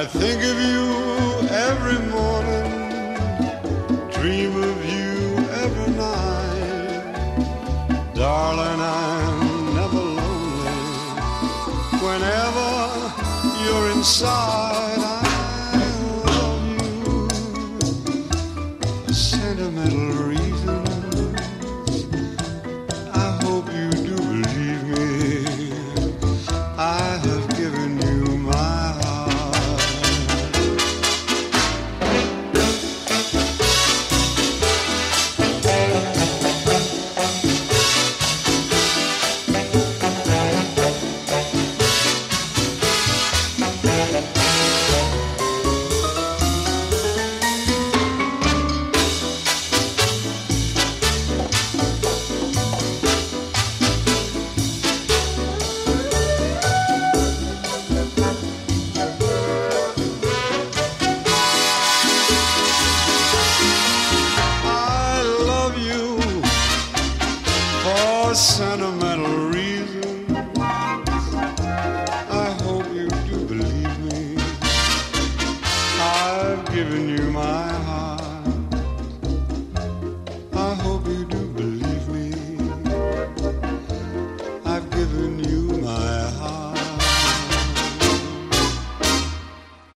I think of you every morning, dream of you every night. Darling, I'm never lonely whenever you're inside. I love you, sentimental reasons. I hope you do believe me. I have given you my sentimental reasons. I hope you do believe me. I've given you my heart.